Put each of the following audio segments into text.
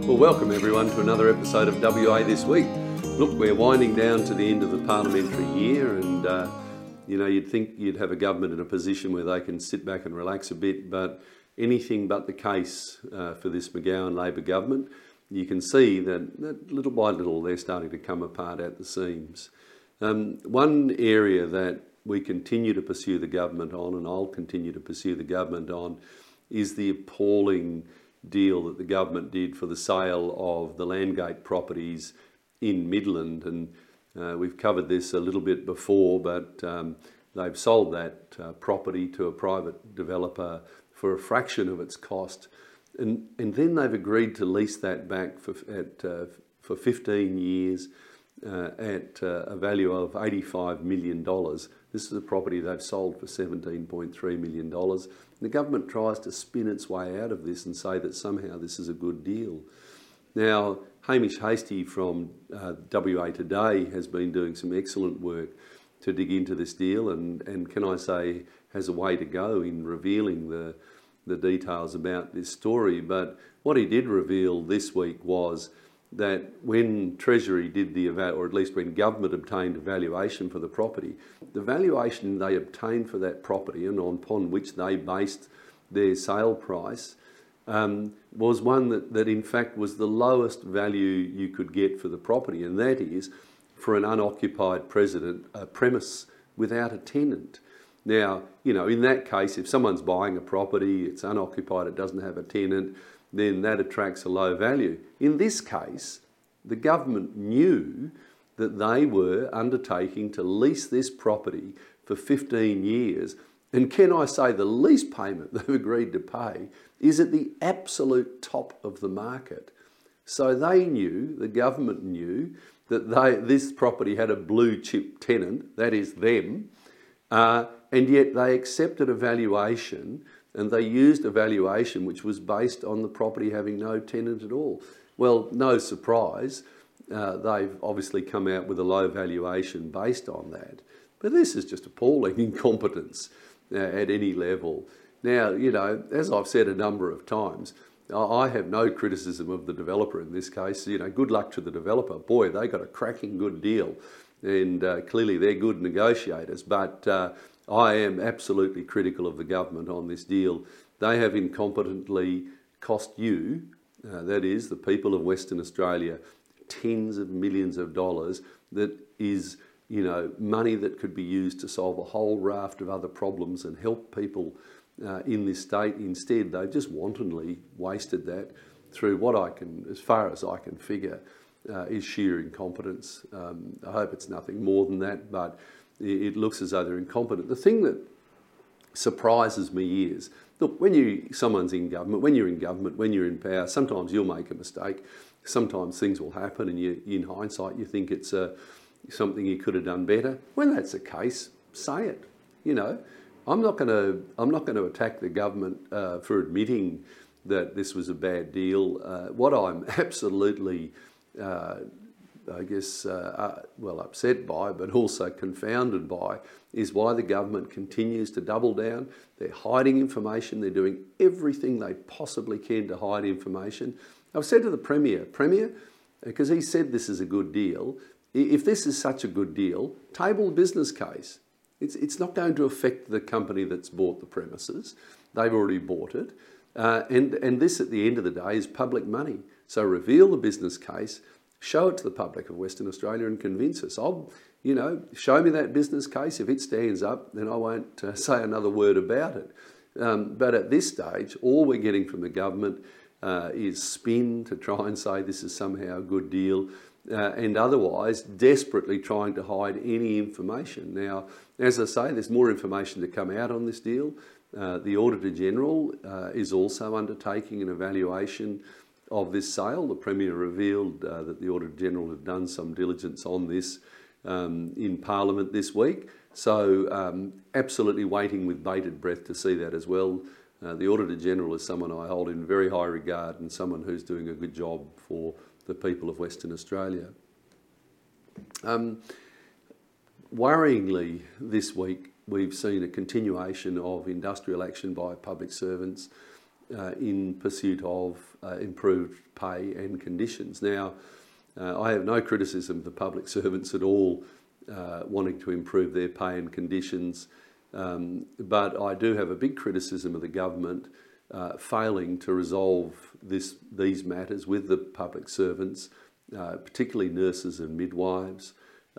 Well, welcome everyone to another episode of WA This Week. Look, we're winding down to the end of the parliamentary year and, you'd think you'd have a government in a position where they can sit back and relax a bit, but anything but the case for this McGowan Labor government. You can see that little by little they're starting to come apart at the seams. One area that we continue to pursue the government on, and I'll continue to pursue the government on, is the appalling deal that the government did for the sale of the Landgate properties in Midland. And we've covered this a little bit before, but they've sold that property to a private developer for a fraction of its cost. And then they've agreed to lease that back for 15 years at a value of $85 million. This is a property they've sold for $17.3 million. The government tries to spin its way out of this and say that somehow this is a good deal. Now, Hamish Hastie from WA Today has been doing some excellent work to dig into this deal and can I say has a way to go in revealing the details about this story. But what he did reveal this week was that when Treasury did or at least when government obtained a valuation for the property, the valuation they obtained for that property and upon which they based their sale price was one that in fact was the lowest value you could get for the property, and that is for an unoccupied premise without a tenant. Now, in that case, if someone's buying a property, it's unoccupied, it doesn't have a tenant, then that attracts a low value. In this case, the government knew that they were undertaking to lease this property for 15 years. And can I say the lease payment they've agreed to pay is at the absolute top of the market. So the government knew that this property had a blue chip tenant, that is them, and yet they accepted a valuation and they used a valuation which was based on the property having no tenant at all. Well, no surprise, they've obviously come out with a low valuation based on that. But this is just appalling incompetence at any level. Now, as I've said a number of times, I have no criticism of the developer in this case. Good luck to the developer. Boy, they got a cracking good deal. And clearly they're good negotiators. But I am absolutely critical of the government on this deal. They have incompetently cost you, that is, the people of Western Australia, tens of millions of dollars that is, money that could be used to solve a whole raft of other problems and help people in this state. Instead, they've just wantonly wasted that through as far as I can figure, is sheer incompetence. I hope it's nothing more than that, but it looks as though they're incompetent. The thing that surprises me is, look, someone's in government, when you're in power, sometimes you'll make a mistake. Sometimes things will happen and in hindsight you think it's something you could have done better. When that's the case, say it. I'm not going to attack the government for admitting that this was a bad deal. What I'm absolutely upset by, but also confounded by, is why the government continues to double down. They're hiding information. They're doing everything they possibly can to hide information. I've said to the Premier, because he said this is a good deal, if this is such a good deal, table the business case. It's not going to affect the company that's bought the premises. They've already bought it. And this, at the end of the day, is public money. So reveal the business case, show it to the public of Western Australia and convince us. Show me that business case. If it stands up, then I won't say another word about it. But at this stage, all we're getting from the government is spin to try and say this is somehow a good deal, and otherwise desperately trying to hide any information. Now, as I say, there's more information to come out on this deal. The Auditor General is also undertaking an evaluation of this sale. The Premier revealed that the Auditor General had done some diligence on this in Parliament this week. So absolutely waiting with bated breath to see that as well. The Auditor General is someone I hold in very high regard and someone who's doing a good job for the people of Western Australia. Worryingly, this week we've seen a continuation of industrial action by public servants in pursuit of improved pay and conditions. Now, I have no criticism of the public servants at all wanting to improve their pay and conditions, but I do have a big criticism of the government failing to resolve these matters with the public servants, particularly nurses and midwives.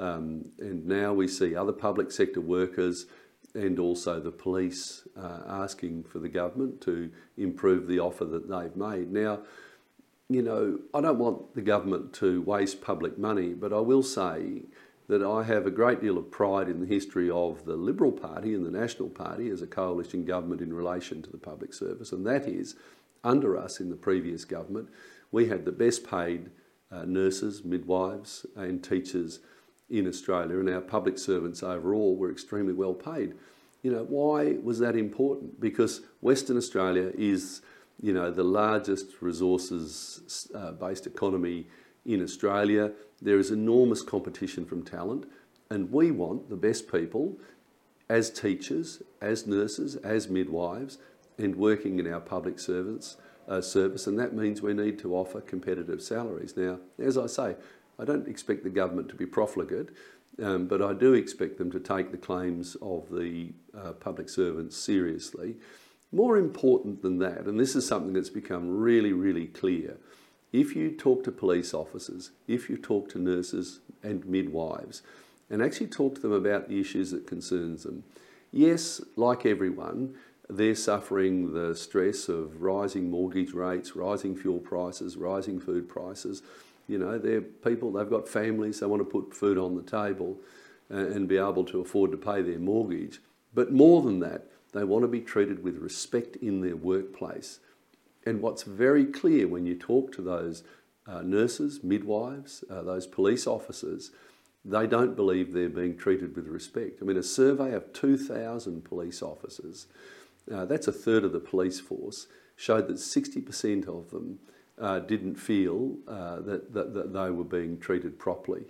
And now we see other public sector workers and also the police asking for the government to improve the offer that they've made. Now, you know, I don't want the government to waste public money, but I will say that I have a great deal of pride in the history of the Liberal Party and the National Party as a coalition government in relation to the public service, and that is, under us in the previous government, we had the best paid nurses, midwives and teachers in Australia, and our public servants overall were extremely well paid. You know, why was that important? Because Western Australia is, you know, the largest resources-based economy in Australia. There is enormous competition from talent, and we want the best people as teachers, as nurses, as midwives, and working in our public service, and that means we need to offer competitive salaries. Now, as I say, I don't expect the government to be profligate, but I do expect them to take the claims of the public servants seriously. More important than that, and this is something that's become really, really clear, if you talk to police officers, if you talk to nurses and midwives, and actually talk to them about the issues that concerns them, yes, like everyone, they're suffering the stress of rising mortgage rates, rising fuel prices, rising food prices. You know, they're people, they've got families, they want to put food on the table and be able to afford to pay their mortgage. But more than that, they want to be treated with respect in their workplace. And what's very clear when you talk to those nurses, midwives, those police officers, they don't believe they're being treated with respect. I mean, a survey of 2,000 police officers, that's a third of the police force, showed that 60% of them didn't feel that they were being treated properly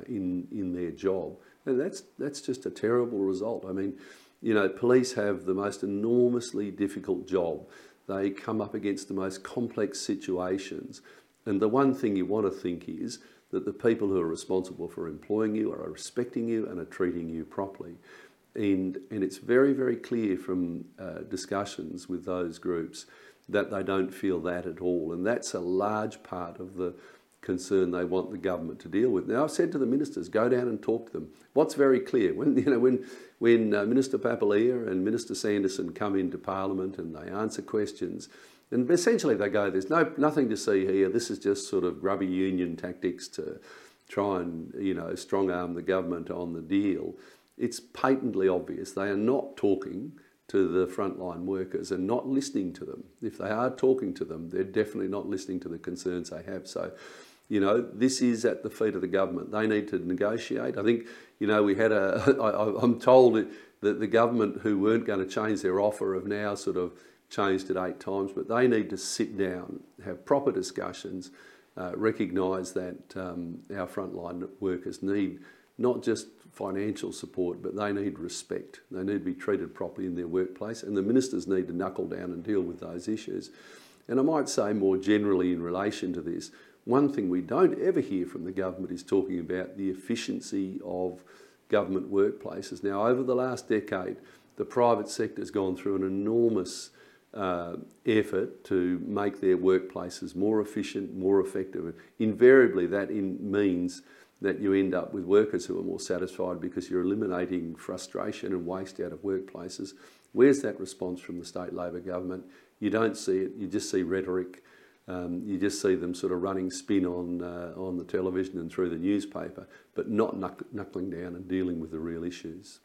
in their job. And that's just a terrible result. I mean, you know, police have the most enormously difficult job. They come up against the most complex situations. And the one thing you want to think is that the people who are responsible for employing you are respecting you and are treating you properly. And it's very, very clear from discussions with those groups that they don't feel that at all. And that's a large part of the concern they want the government to deal with. Now, I've said to the ministers, go down and talk to them. What's very clear, when Minister Papalia and Minister Sanderson come into Parliament and they answer questions, and essentially they go, there's nothing to see here, this is just sort of grubby union tactics to try and, you know, strong-arm the government on the deal. It's patently obvious they are not talking to the frontline workers and not listening to them. If they are talking to them, they're definitely not listening to the concerns they have. So, you know, this is at the feet of the government. They need to negotiate. I think, you know, we had I'm told that the government who weren't going to change their offer have now sort of changed it 8 times, but they need to sit down, have proper discussions, recognise that our frontline workers need not just financial support, but they need respect. They need to be treated properly in their workplace, and the ministers need to knuckle down and deal with those issues. And I might say more generally in relation to this, one thing we don't ever hear from the government is talking about the efficiency of government workplaces. Now, over the last decade, the private sector has gone through an enormous effort to make their workplaces more efficient, more effective. Invariably, that means that you end up with workers who are more satisfied because you're eliminating frustration and waste out of workplaces. Where's that response from the state Labor government? You don't see it, you just see rhetoric. You just see them sort of running spin on the television and through the newspaper, but not knuckling down and dealing with the real issues.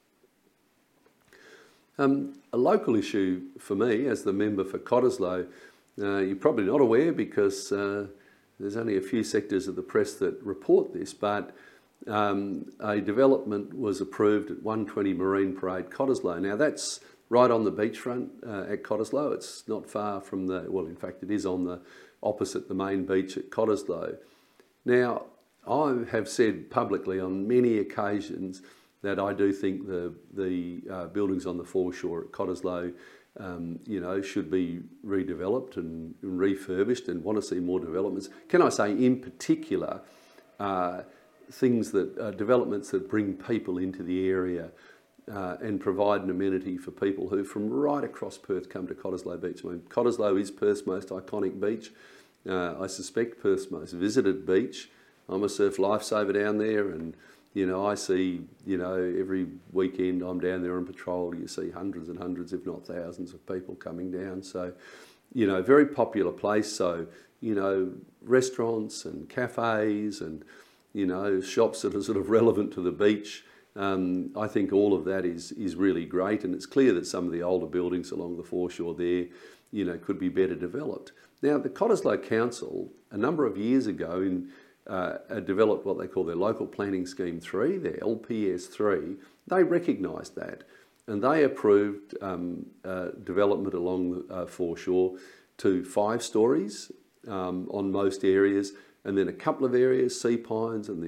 A local issue for me, as the member for Cottesloe, you're probably not aware because there's only a few sectors of the press that report this, but a development was approved at 120 Marine Parade, Cottesloe. Now that's right on the beachfront at Cottesloe. It's not far from well, in fact, it is on the opposite the main beach at Cottesloe. Now, I have said publicly on many occasions that I do think the buildings on the foreshore at Cottesloe you know, should be redeveloped and refurbished, and want to see more developments. Can I say in particular, things that developments that bring people into the area and provide an amenity for people who from right across Perth come to Cottesloe Beach. I mean, Cottesloe is Perth's most iconic beach. I suspect Perth's most visited beach. I'm a surf lifesaver down there, and you know, I see, you know, every weekend I'm down there on patrol, you see hundreds and hundreds, if not thousands of people coming down. So, you know, very popular place. So, you know, restaurants and cafes and, you know, shops that are sort of relevant to the beach. I think all of that is really great, and it's clear that some of the older buildings along the foreshore there, you know, could be better developed. Now, the Cottesloe Council, a number of years ago, developed what they call their Local Planning Scheme 3, their LPS 3. They recognised that, and they approved development along the foreshore to 5 stories on most areas, and then a couple of areas, Sea Pines and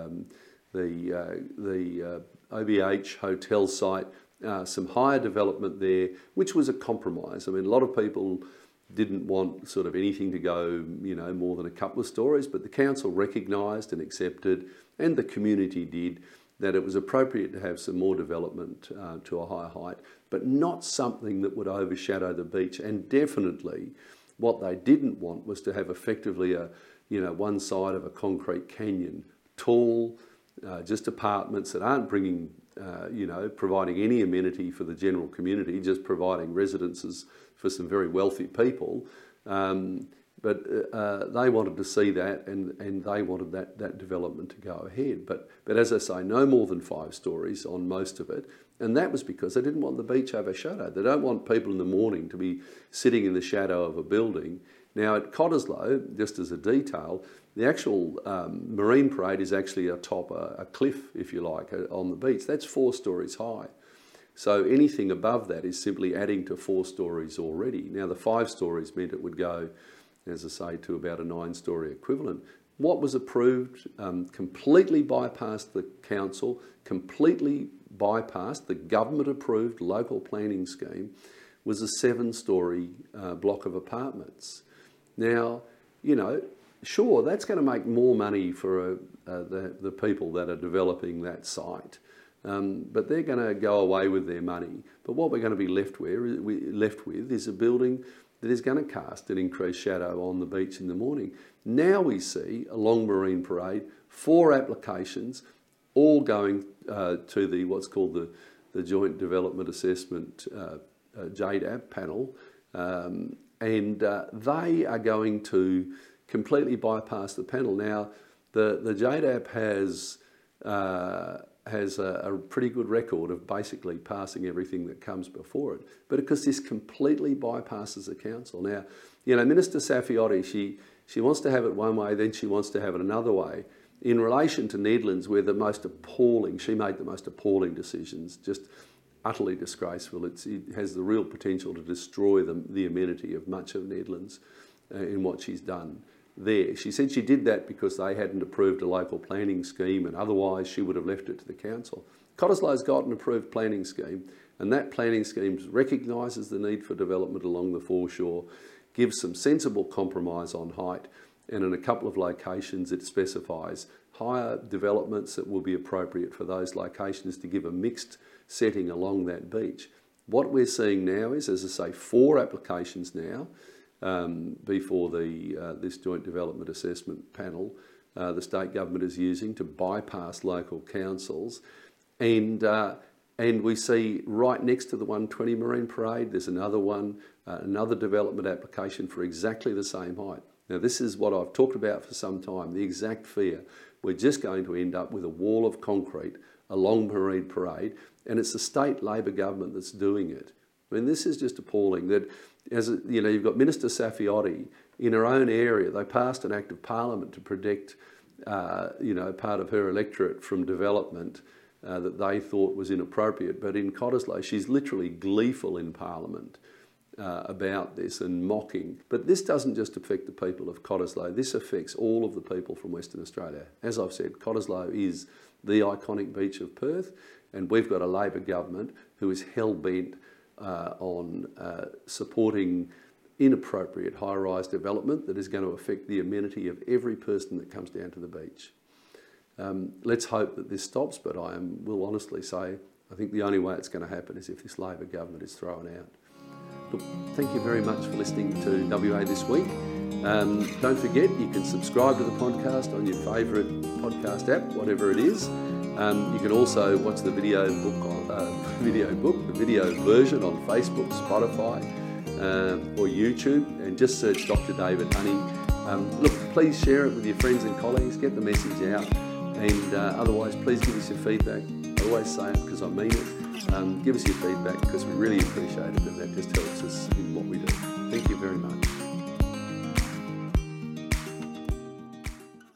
the OBH hotel site, some higher development there, which was a compromise. I mean, a lot of people didn't want sort of anything to go, you know, more than a couple of stories, but the council recognised and accepted, and the community did, that it was appropriate to have some more development to a higher height, but not something that would overshadow the beach. And definitely what they didn't want was to have effectively a, you know, one side of a concrete canyon, tall, just apartments that aren't bringing, you know, providing any amenity for the general community, just providing residences for some very wealthy people. But they wanted to see that, and they wanted that development to go ahead. But as I say, no more than 5 stories on most of it. And that was because they didn't want the beach overshadowed. They don't want people in the morning to be sitting in the shadow of a building. Now at Cottesloe, just as a detail, the actual marine parade is actually atop a cliff, if you like, on the beach. That's 4 stories high. So anything above that is simply adding to 4 stories already. Now the 5 stories meant it would go, as I say, to about a 9-storey equivalent. What was approved completely bypassed the council, completely bypassed the government-approved local planning scheme, was a 7-storey block of apartments. Now, you know, sure, that's going to make more money for the people that are developing that site. But they're going to go away with their money. But what we're going to be left with is a building that is going to cast an increased shadow on the beach in the morning. Now we see along Marine Parade 4 applications, all going to the what's called the Joint Development Assessment JDAP panel, and they are going to completely bypass the panel. Now, the JDAP has a pretty good record of basically passing everything that comes before it. But because this completely bypasses the council. Now, you know, Minister Saffioti, she wants to have it one way, then she wants to have it another way. In relation to Nedlands, where she made the most appalling decisions, just utterly disgraceful. It has the real potential to destroy the amenity of much of Nedlands in what she's done there. She said she did that because they hadn't approved a local planning scheme, and otherwise she would have left it to the council. Cottesloe's got an approved planning scheme, and that planning scheme recognises the need for development along the foreshore, gives some sensible compromise on height, and in a couple of locations it specifies higher developments that will be appropriate for those locations to give a mixed setting along that beach. What we're seeing now is, as I say, 4 applications now before this Joint Development Assessment panel the state government is using to bypass local councils. And we see right next to the 120 Marine Parade, there's another one, another development application for exactly the same height. Now this is what I've talked about for some time, the exact fear. We're just going to end up with a wall of concrete along Marine Parade, and it's the state Labor government that's doing it. I mean, this is just appalling that, as you know, you've got Minister Saffioti in her own area. They passed an Act of Parliament to protect, you know, part of her electorate from development that they thought was inappropriate. But in Cottesloe, she's literally gleeful in Parliament about this and mocking. But this doesn't just affect the people of Cottesloe. This affects all of the people from Western Australia. As I've said, Cottesloe is the iconic beach of Perth, and we've got a Labor government who is hell-bent on supporting inappropriate high-rise development that is going to affect the amenity of every person that comes down to the beach. Let's hope that this stops, but will honestly say I think the only way it's going to happen is if this Labor government is thrown out. Look, thank you very much for listening to WA This Week. Don't forget, you can subscribe to the podcast on your favourite podcast app, whatever it is. You can also watch the video version on Facebook, Spotify, or YouTube, and just search Dr. David Honey. Look, please share it with your friends and colleagues, get the message out, and otherwise please give us your feedback. I always say it because I mean it. Give us your feedback because we really appreciate it, and that just helps us in what we do. Thank you very much.